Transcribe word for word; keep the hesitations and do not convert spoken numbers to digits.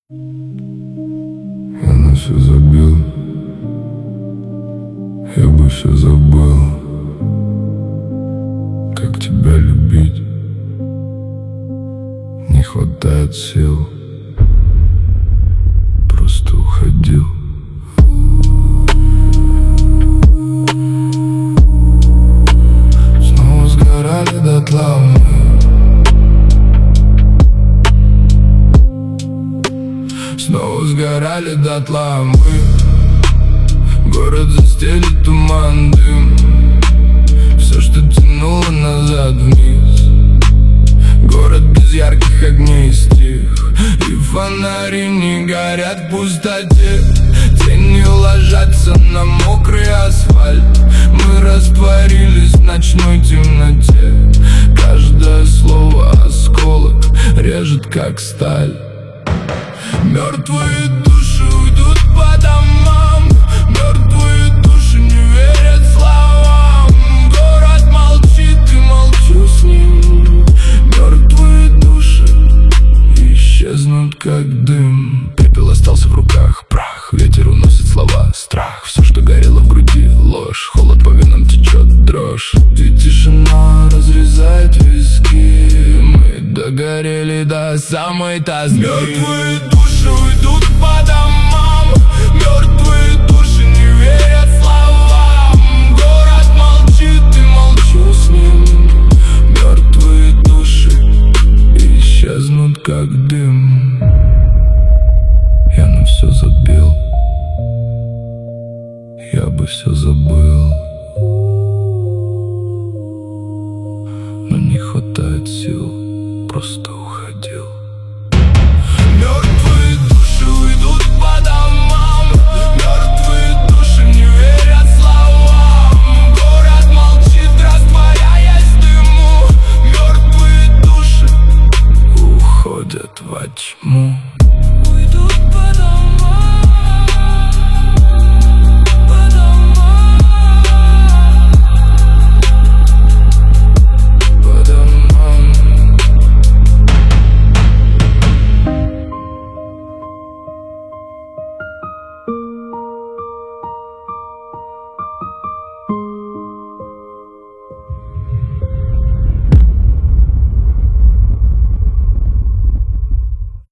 Я на все забил, я бы все забыл. Как тебя любить, не хватает сил. Просто уходил. Снова сгорали дотла мы. Снова сгорали дотла мы. Город застелит туман, дым. Все, что тянуло назад вниз. Город без ярких огней стих. И фонари не горят в пустоте. Тени ложатся на мокрый асфальт. Мы растворились в ночной темноте. Каждое слово осколок режет как сталь. Мертвые души уйдут по домам. Мертвые души не верят словам. Город молчит и молчу с ним. Мертвые души исчезнут как дым. Пепел остался в руках, прах. Ветер уносит слова, страх. Все, что горело в груди, ложь. Холод по венам течет, дрожь. И тишина разрезает виски. Мы догорели до самой тоски. Мертвые души уйдут по домам. Мертвые